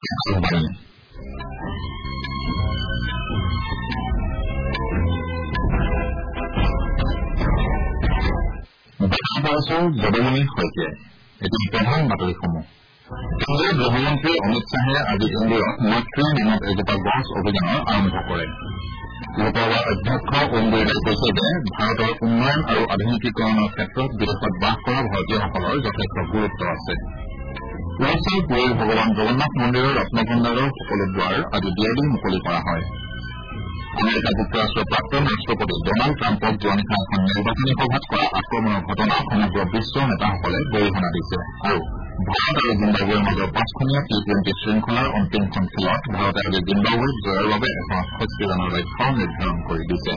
জবলমী শইকীয়াই এতিয়া প্ৰধান বাতৰিসমূহ। কেন্দ্ৰীয় গৃহমন্ত্ৰী অমিত শ্বাহে আজি ইন্দোৰত মৈত্ৰী নামত এজোপা গছ অভিযানৰ আৰম্ভ কৰে। লোকসভাৰ অধ্যক্ষ ওম বিৰলাই কৈছে যে ভাৰতৰ উন্নয়ন আৰু আধুনিকীকৰণৰ ক্ষেত্ৰত বিদেশত বাস কৰা ভাৰতীয়সকলৰ যথেষ্ট গুৰুত্ব আছে। ওড়িশাৰ পুৰীৰ ভগৱান জগন্নাথ মন্দিৰৰ ৰত্নভণ্ডাৰৰ সকলো দুৱাৰ আজি দেৱালী মুকলি কৰা হয়। আমেৰিকা যুক্তৰাষ্ট্ৰৰ প্ৰাক্তন ৰাষ্ট্ৰপতি ডনাল্ড ট্ৰাম্পক যোৱা নিশা এখন নিৰ্বাচনী সভাত কৰা আক্ৰমণৰ ঘটনা সমগ্ৰ বিশ্বৰ নেতাসকলে গৰিহণা দিছে আৰু ভাৰত আৰু জিম্বাবৱেৰ মাজৰ 5খনীয়া টি-20 শৃংখলাৰ অন্তিমখন খেলত ভাৰতে আজি জিম্বাবৱেক জয়ৰ বাবে এখন 68 ৰানৰ লক্ষ্য নিৰ্ধাৰণ কৰি দিছে।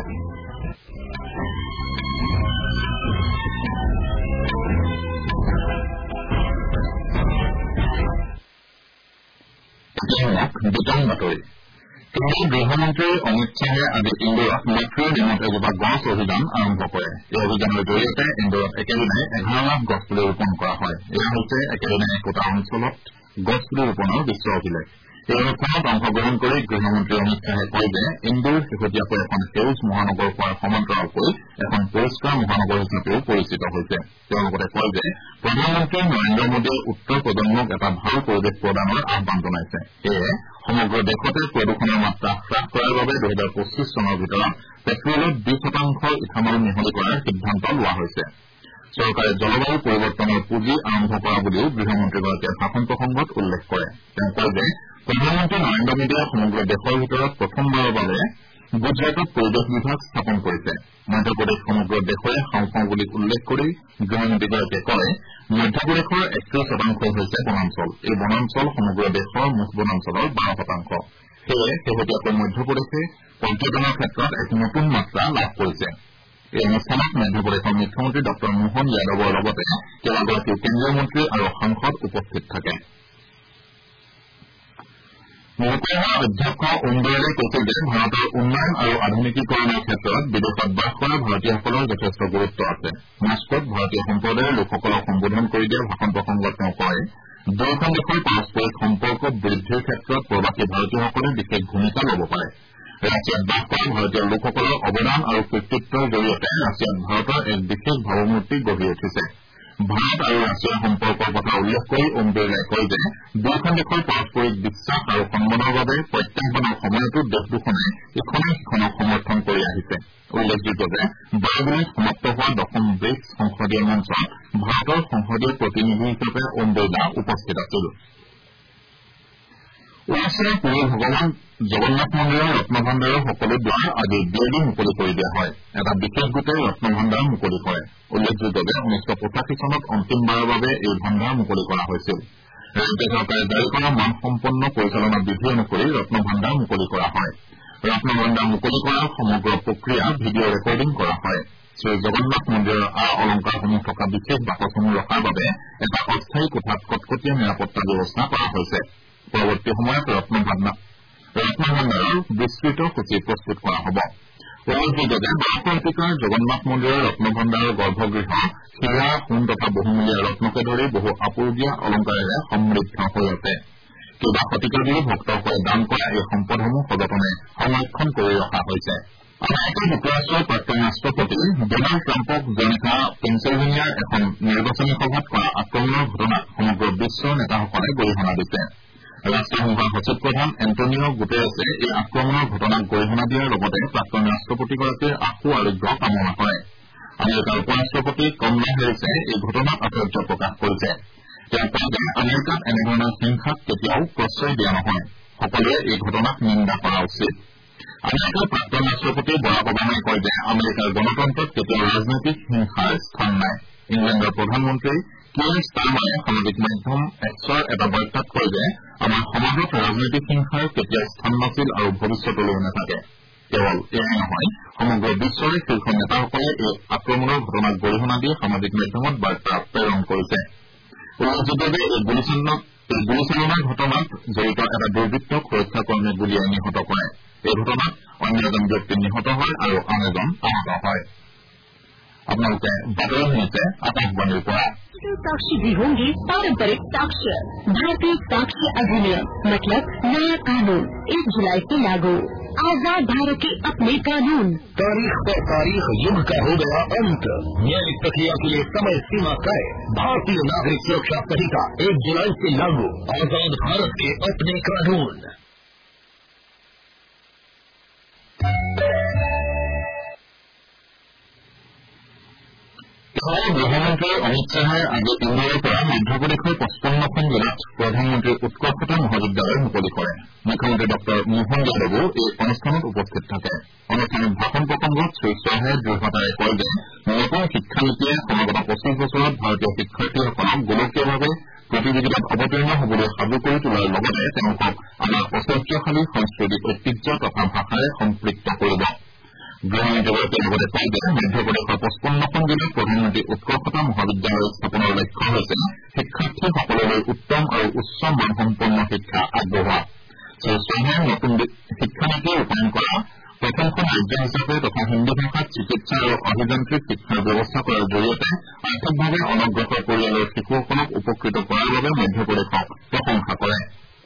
কেন্দ্ৰীয় গৃহমন্ত্ৰী অমিত শ্বাহে আজি ইন্দোৰত মৈত্ৰী নামত এজোপা গছ অভিযান আৰম্ভ কৰে। এই অভিযানৰ জৰিয়তে ইন্দোৰত একেদিনাই 11 লাখ গছপুলি ৰোপণ কৰা হয়। এয়া হৈছে একেদিনাই একোটা অঞ্চলত গছপুলি ৰোপণৰ বিশ্ব অভিলেখ। এই অনুষ্ঠানত অংশগ্ৰহণ কৰি গৃহমন্ত্ৰী অমিত শ্বাহে কয় যে ইন্দোৰ শেহতীয়াকৈ এখন সেউজ মহানগৰ হোৱাৰ সমান্তৰালকৈ এখন পৰিষ্কাৰ মহানগৰ হিচাপেও পৰিচিত হৈছে। তেওঁ লগতে কয় যে প্ৰধানমন্ত্ৰী নৰেন্দ্ৰ মোদীয়ে উত্তৰ প্ৰজন্মক এটা ভাল পৰিৱেশ প্ৰদানৰ আহান জনাইছে। সেয়ে সমগ্ৰ দেশতে প্ৰদূষণৰ মাত্ৰা হ্ৰাস কৰাৰ বাবে 2025 চনৰ ভিতৰত পেট্ৰলত 20% ইথানল মিহলি কৰাৰ সিদ্ধান্ত লোৱা হৈছে। চৰকাৰে জলবায়ু পৰিৱৰ্তনৰ পুঁজি আৰম্ভ কৰা বুলিও গৃহমন্ত্ৰীগৰাকীয়ে ভাষণ প্ৰসংগত উল্লেখ কৰে। তেওঁ কয় যে প্ৰধানমন্ত্ৰী নৰেন্দ্ৰ মোদীয়ে সমগ্ৰ দেশৰ ভিতৰত প্ৰথমবাৰৰ বাবে গুজৰাটত পৰিৱেশ বিভাগ স্থাপন কৰিছে। মধ্যপ্ৰদেশ সমগ্ৰ দেশৰে হাওঁফাওঁ বুলি উল্লেখ কৰি গৃহমন্ত্ৰীগৰাকীয়ে কয় মধ্যপ্ৰদেশৰ 31% হৈছে বনাঞ্চল। এই বনাঞ্চল সমগ্ৰ দেশৰ মুঠ বনাঞ্চলৰ 12%। সেয়ে শেহতীয়াকৈ মধ্যপ্ৰদেশে পৰ্যটনৰ ক্ষেত্ৰত এক নতুন মাত্ৰা লাভ কৰিছে। এই অনুষ্ঠানত মধ্যপ্ৰদেশৰ মুখ্যমন্ত্ৰী ডঃ মোহন যাদৱৰ লগতে কেইবাগৰাকীও কেন্দ্ৰীয় মন্ত্ৰী আৰু সাংসদ উপস্থিত থাকে। লোকসভাৰ অধ্যক্ষ ওম বিৰলাই কৈছে যে ভাৰতৰ উন্নয়ন আৰু আধুনিকীকৰণৰ ক্ষেত্ৰত বিদেশত বাস কৰা ভাৰতীয়সকলৰ যথেষ্ট গুৰুত্ব আছে। মস্কোত ভাৰতীয় সম্প্ৰদায়ৰ লোকসকলক সম্বোধন কৰি দিয়া ভাষণ প্ৰসংগত তেওঁ কয় দুয়োখন দেশৰ পাৰস্পৰিক সম্পৰ্ক বৃদ্ধিৰ ক্ষেত্ৰত প্ৰৱাসী ভাৰতীয়সকলে বিশেষ ভূমিকা ল'ব পাৰে। ৰাছিয়াত বাস কৰা ভাৰতীয় লোকসকলৰ অৱদান আৰু কৃতিত্বৰ জৰিয়তে ৰাছিয়াত ভাৰতৰ এক বিশেষ ভাৱমূৰ্তি গঢ়ি উঠিছে। ভাৰত আৰু ৰাছিয়াৰ সম্পৰ্কৰ কথা উল্লেখ কৰি ওম বিৰলাই কয় যে দুয়োখন দেশৰ পাৰস্পৰিক বিশ্বাস আৰু সন্মানৰ বাবে প্ৰত্যাহ্বানৰ সময়তো দেশ দুখনে ইখনে সিখনক সমৰ্থন কৰি আহিছে। উল্লেখযোগ্য যে বাৰাগুৰিত সমাপ্ত হোৱা 10ম ব্ৰিক্স সংসদীয় মঞ্চত ভাৰতৰ সংসদীয় প্ৰতিনিধি হিচাপে ওম বিৰলা উপস্থিত আছিল। ওড়িশাৰ পুৰীৰ ভগৱান জগন্নাথ মন্দিৰৰ ৰত্নভণ্ডাৰৰ সকলো দুৱাৰ আজি দেৱালী মুকলি কৰি দিয়া হয়। এটা বিশেষ গোটে ৰত্নভণ্ডাৰ মুকলি কৰে। উল্লেখযোগ্য যে 1985 চনত অন্তিমবাৰৰ বাবে এই ভাণ্ডাৰ মুকলি কৰা হৈছিল। ৰাজ্য চৰকাৰে জাৰি কৰা মানসম্পন্ন পৰিচালনা বিধি অনুসৰি ৰত্নভাণ্ডাৰ মুকলি কৰা হয়। ৰত্নভাণ্ডাৰ মুকলি কৰাৰ সমগ্ৰ প্ৰক্ৰিয়া ভিডিঅ' ৰেকৰ্ডিং কৰা হয়। শ্ৰীজগন্নাথ মন্দিৰৰ অলংকাৰসমূহ থকা বিশেষ বাকচসমূহ ৰখাৰ বাবে এটা অস্থায়ী কোঠাত কটকটীয়া নিৰাপত্তা ব্যৱস্থা কৰা হৈছে। পৰৱৰ্তী সময়ত ৰত্নভাণ্ডাৰৰ বিস্তৃত সূচী প্ৰস্তুত কৰা হ'ব। উল্লেখযোগ্য যে 12 শতিকাৰ জগন্নাথ মন্দিৰৰ ৰত্নভাণ্ডাৰৰ গৰ্ভগৃহ হীৰা, সোণ তথা বহুমূলীয়া ৰত্নকে ধৰি বহু আপুৰুগীয়া অলংকাৰেৰে সমৃদ্ধ হৈ আছে। কেইবা শতিকা ধৰি ভক্তসকলে দান কৰা এই সম্পদসমূহ সযতনে সংৰক্ষণ কৰি ৰখা হৈছে। আমেৰিকা যুক্তৰাষ্ট্ৰৰ প্ৰাক্তন ৰাষ্ট্ৰপতি ডনাল্ড ট্ৰাম্পক যোৱা নিশা পেনচিলভেনিয়াৰ এখন নিৰ্বাচনী সভাত কৰা আক্ৰমণৰ ঘটনাক সমগ্ৰ বিশ্বৰ নেতাসকলে গৰিহণা দিছে। ৰাষ্ট্ৰসংঘৰ সচিব প্ৰধান এণ্টনিঅ গুটেৰেছে এই আক্ৰমণৰ ঘটনাক গৰিহণা দিয়াৰ লগতে প্ৰাক্তন ৰাষ্ট্ৰপতিগৰাকীৰ আশু আৰোগ্য কামনা কৰে। আমেৰিকাৰ উপ ৰাষ্ট্ৰপতি কমলা হেৰিছে এই ঘটনাত আশ্চৰ্য প্ৰকাশ কৰিছে। তেওঁ কয় যে আমেৰিকাত এনেধৰণৰ হিংসাক কেতিয়াও প্ৰশ্ৰয় দিয়া নহয়। সকলোৱে এই ঘটনাক নিন্দা কৰা উচিত। আমেৰিকাৰ প্ৰাক্তন ৰাষ্ট্ৰপতি বৰাক অবামাই কয় যে আমেৰিকাৰ গণতন্ত্ৰত কেতিয়াও ৰাজনৈতিক হিংসাৰ স্থান নাই। ইংলেণ্ডৰ প্ৰধানমন্ত্ৰী কিয়েৰ ষ্টাৰমাৰে সামাজিক মাধ্যম এক্সৰ এটা বাৰ্তাত কয় যে আমাৰ সমাজত ৰাজনৈতিক হিংসাৰ কেতিয়াও স্থান নাছিল আৰু ভৱিষ্যতলৈও নাথাকে। কেৱল এয়াই নহয়, সমগ্ৰ বিশ্বৰে শীৰ্ষ নেতাসকলে এই আক্ৰমণৰ ঘটনাক গৰিহণা দি সামাজিক মাধ্যমত বাৰ্তা প্ৰেৰণ কৰিছে। উল্লেখযোগ্য যে এই গুলীচালনাৰ ঘটনাত জড়িত এটা দুৰ্বৃত্তক সুৰক্ষাকৰ্মীয়ে গুলীয়াই নিহত কৰে। এই ঘটনাত অন্য এজন ব্যক্তি নিহত হয় আৰু আন এজন আহত হয়। আপোনালোকে বাতৰি শুনিছে আকাশবাণীৰ পৰা। साक्षी भी होंगे पारंपरिक साक्ष्य। भारतीय साक्ष्य अधिनियम मतलब नया कानून 1 जुलाई से लागू। आजाद भारत के अपने कानून। तारीख पर तारीख युग का हो गया अंत। न्यायिक प्रक्रिया के लिए समय सीमा तय। भारतीय नागरिक सुरक्षा संहिता 1 जुलाई से लागू। आजाद भारत के अपने कानून। গৃহমন্ত্ৰী অমিত শ্বাহে আজি ইন্দোৰৰ পৰা মধ্যপ্ৰদেশৰ 55খন জিলাত প্ৰধানমন্ত্ৰী উৎকৰ্ষতা মহাবিদ্যালয় মুকলি কৰে। মুখ্যমন্ত্ৰী ডঃ মোহন যাদৱো এই অনুষ্ঠানত উপস্থিত থাকে। অনুষ্ঠানত ভাষণ প্ৰসংগত শ্ৰীশ্বাহে দৃঢ়তাৰে কয় যে নতুন শিক্ষানীতিয়ে সমাগত 25 বছৰত ভাৰতীয় শিক্ষাৰ্থীসকলক গোলকীয়ভাৱে প্ৰতিযোগিতাত অৱতীৰ্ণ হ'বলৈ সাজু কৰি তোলাৰ লগতে তেওঁলোকক আমাৰ ঐতিহ্যশালী সাংস্কৃতিক ঐতিহ্য তথা ভাষাৰে সম্পৃক্ত কৰিব। গৃহমন্ত্ৰীগৰাকীয়ে লগতে কয় যে মধ্যপ্ৰদেশৰ 55খন জিলাত প্ৰধানমন্ত্ৰী উৎকৰ্ষতা মহাবিদ্যালয় স্থাপনৰ লক্ষ্য হৈছে শিক্ষাৰ্থীসকললৈ উত্তম আৰু উচ্চ মানসম্পন্ন শিক্ষা আগবঢ়োৱা। শ্ৰীশ্বাহে নতুন শিক্ষানীতি ৰূপায়ণ কৰা প্ৰথমখন ৰাজ্য হিচাপে তথা হিন্দী ভাষাত চিকিৎসা আৰু অভিযান্ত্ৰিক শিক্ষাৰ ব্যৱস্থা কৰাৰ জৰিয়তে আৰ্থিকভাৱে অনগ্ৰসৰ পৰিয়ালৰ শিশুসকলক উপকৃত কৰাৰ বাবে মধ্যপ্ৰদেশক প্ৰশংসা কৰে।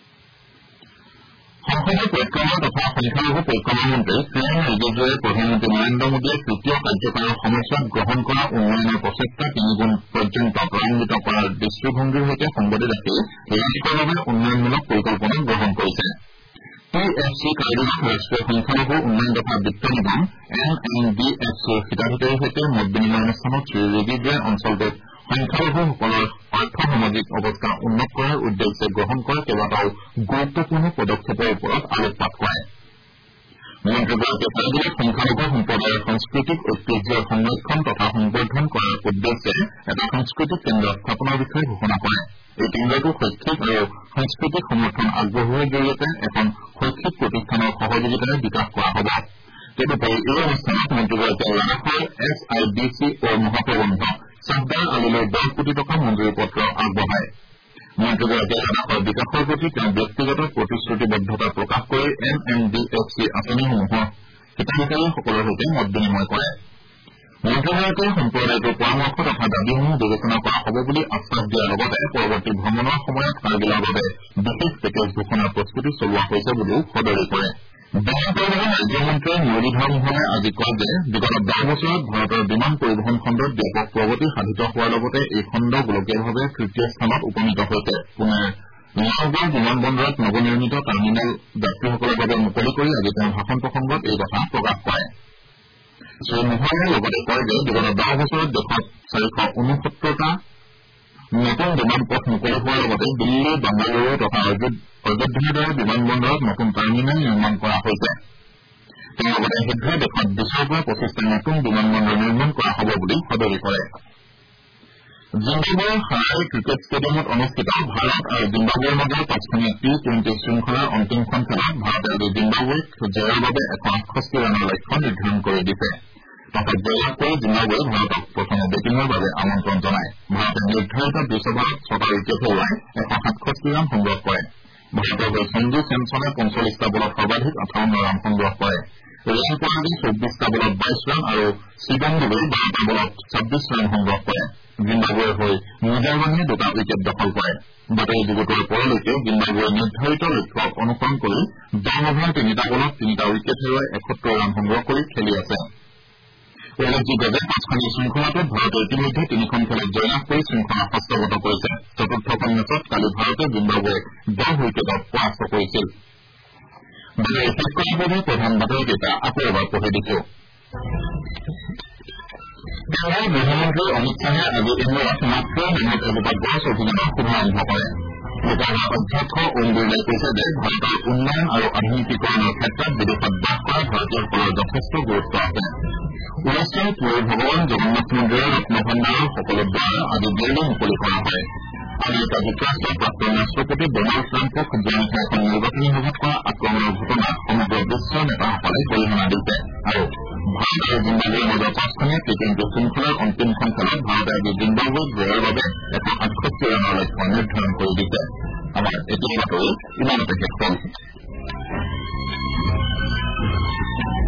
সংসদীয় পৰিক্ৰমা তথা সংখ্যালঘু পৰিক্ৰমা মন্ত্ৰী কিৰণ ৰিজিজুৱে প্ৰধানমন্ত্ৰী নৰেন্দ্ৰ মোদীয়ে তৃতীয় কাৰ্যকালৰ সময়ছোৱাত গ্ৰহণ কৰা উন্নয়নৰ প্ৰচেষ্টা 3 গুণ পৰ্যন্ত ত্বৰান্বিত কৰাৰ দৃষ্টিভংগীৰ সৈতে সংগতি ৰাখি ৰাষ্ট্ৰৰ বাবে উন্নয়নমূলক পৰিকল্পনা গ্ৰহণ কৰিছে। TFC কাৰ্য্যত ৰাষ্ট্ৰীয় সংখ্যালঘু উন্নয়ন তথা বিত্ত নিগম NNBFCৰ হিতাধিকাৰীৰ সৈতে মত বিনিময় অনুষ্ঠানত শ্ৰী ৰিজিজুৱে অঞ্চলটোত সংখ্যালঘুসকলৰ অৰ্থ সামাজিক অৱস্থা উন্নত কৰাৰ উদ্দেশ্যে গ্ৰহণ কৰা কেইবাটাও গুৰুত্বপূৰ্ণ পদক্ষেপৰ ওপৰত আলোকপাত কৰে। মন্ত্ৰীগৰাকীয়ে কয় যে সংখ্যালঘু সম্প্ৰদায়ৰ সাংস্কৃতিক ঐতিহ্যৰ সংৰক্ষণ তথা সংবৰ্ধন কৰাৰ উদ্দেশ্যে এটা সাংস্কৃতিক কেন্দ্ৰ স্থাপনৰ বিষয়ে ঘোষণা কৰে। এই কেন্দ্ৰটো শৈক্ষিক আৰু সাংস্কৃতিক সমৰ্থন আগবঢ়োৱাৰ জৰিয়তে এখন শৈক্ষিক প্ৰতিষ্ঠানৰ সহযোগিতাৰে বিকাশ কৰা হ'ব। তদুপৰি এই অনুষ্ঠানত মন্ত্ৰীগৰাকীয়ে লাডাখৰ SIDCৰ মহাপ্ৰবন্ধক চাহদাৰ আলীলৈ 10 কোটি টকা মঞ্জুৰি পত্ৰ আগবঢ়ায়। মন্ত্ৰীগৰাকীয়ে লাডাখৰ বিকাশৰ প্ৰতি তেওঁ ব্যক্তিগত প্ৰতিশ্ৰুতিবদ্ধতা প্ৰকাশ কৰি NNBFC আঁচনিসমূহৰ হিতাধিকাৰীসকলৰ সৈতে মত বিনিময় কৰে। মন্ত্ৰীগৰাকীয়ে সম্প্ৰদায়টোৰ পৰামৰ্শ তথা দাবীসমূহ বিবেচনা কৰা হ'ব বুলি আশ্বাস দিয়াৰ লগতে পৰৱৰ্তী ভ্ৰমণৰ সময়ত কাৰ্গিলৰ বাবে বিশেষ পেকেজ ঘোষণাৰ প্ৰস্তুতি চলোৱা হৈছে বুলিও সদৰি কৰে। বিমান পৰিবহণ ৰাজ্যমন্ত্ৰী মুৰলীধৰ মোহনে আজি কয় যে বিগত 10 বছৰত ভাৰতৰ বিমান পৰিবহণ খণ্ডত ব্যাপক প্ৰগতি সাধিত হোৱাৰ লগতে এই খণ্ড গোলকীয়ভাৱে তৃতীয় স্থানত উপনীত হৈছে। পুনেৰ লালগড় বিমান বন্দৰত নৱনিৰ্মিত টাৰ্মিনেল যাত্ৰীসকলৰ বাবে মুকলি কৰি আজি তেওঁ ভাষণ প্ৰসংগত এই কথা প্ৰকাশ কৰে। শ্ৰীমোহনে লগতে কয় যে বিগত 10 বছৰত দেশত 469টা নতুন বিমান পথ মুকলি হোৱাৰ লগতে দিল্লী বাংগালুৰু তথা অযোধ্যাৰ দৰে বিমান বন্দৰত নতুন টাৰ্মিনেল নিৰ্মাণ কৰা হৈছে। তেওঁ লগতে শীঘ্ৰে দেশত 20ৰ পৰা 25টা নতুন বিমান বন্দৰ নিৰ্মাণ কৰা হ'ব বুলি সদৰি কৰে। জিম্বাবুৱেৰ হাৰাৰে ক্ৰিকেট ষ্টেডিয়ামত অনুষ্ঠিত ভাৰত আৰু জিম্বাবুৱেৰ মাজৰ 5খনীয়া T20 শৃংখলাৰ অন্তিমখন খেলত ভাৰতে আজি জিম্বাবুৱেক জয়ৰ বাবে 168 ৰানৰ লক্ষ্য নিৰ্ধাৰণ কৰি দিছে। তাতে জয়লাভ কৰি জিম্বাবুৱে ভাৰতক প্ৰথমে বেটিঙৰ বাবে আমন্ত্ৰণ জনায়। ভাৰতে নিৰ্ধাৰিত 20 অভাৰত 6টা উইকেট হেৰুৱাই 167 ৰান সংগ্ৰহ কৰে। ভাৰতৰ হৈ সঞ্জু চেমছনে 45টা বলত সৰ্বাধিক 58 ৰান সংগ্ৰহ কৰে। ৰিয়ান পৰাগে 24টা বলত 22 ৰান আৰু শিৱম দুবেই 12টা বলত 26 ৰান সংগ্ৰহ কৰে। জিম্বাবুৱেৰ হৈ মুজাৰৱানে 2টা উইকেট দখল কৰে। বাতৰি যুগুতোৱাৰ পৰলৈকে জিম্বাবুৱে নিৰ্ধাৰিত লক্ষ্য অনুসৰণ কৰি 10 অভাৰ 3টা বলত 3টা উইকেট হেৰুৱাই 71 ৰান সংগ্ৰহ কৰি খেলি আছে। উল্লেখযোগ্য যে 5খনীয়া শৃংখলাটোত ভাৰতে ইতিমধ্যে 3খন খেলত জয়লাভ কৰি শৃংখলা হস্তগত কৰিছে। চতুৰ্থখন মেচত কালি ভাৰতে জিম্বাবুৱেক 10 উইকেটত পৰাস্ত কৰিছিল। বাতৰি শেষ কৰাৰ বাবে প্ৰধান বাতৰিকেইটা আকৌ এবাৰ পঢ়ি দিছো। কেন্দ্ৰীয় গৃহমন্ত্ৰী অমিত শ্বাহে আজি ইন্দোৰত মাতৃৰ নামত এজোপা গছ অভিযানৰ শুভাৰম্ভ কৰে। লোকসভাৰ অধ্যক্ষ ওম বিৰলাই কৈছে যে ভাৰতৰ উন্নয়ন আৰু আধুনিকীকৰণৰ ক্ষেত্ৰত বিদেশত বাস কৰা ভাৰতীয়সকলৰ যথেষ্ট গুৰুত্ব আছে। উৰিষ্যাৰ পুৰীৰ ভগৱান জগন্নাথ মন্দিৰৰ ৰত্নভণ্ডাৰৰ সকলো দ্বাৰ আজি দেৰিলৈ মুকলি কৰা হয়। আমেৰিকা যুক্তৰাষ্ট্ৰৰ প্ৰাক্তন ৰাষ্ট্ৰপতি ডনাল্ড ট্ৰাম্পক যোৱা নিশা এখন নিৰ্বাচনী সভাত কৰা আক্ৰমণৰ ঘটনাত সমগ্ৰ বিশ্বৰ নেতাসকলে গৰিহণা দিছে আৰু ভাৰত আৰু জিম্বাবুৱেৰ মাজৰ 5খনীয়া T20 শৃংখলাৰ অন্তিমখন খেলত ভাৰতে আজি জিম্বাবুৱেক জয়ৰ বাবে 168 ৰানৰ লক্ষ্য নিৰ্ধাৰণ কৰি দিছে। আমাৰ এতিয়া বাতৰি ইমানতে শেষ হ'ল।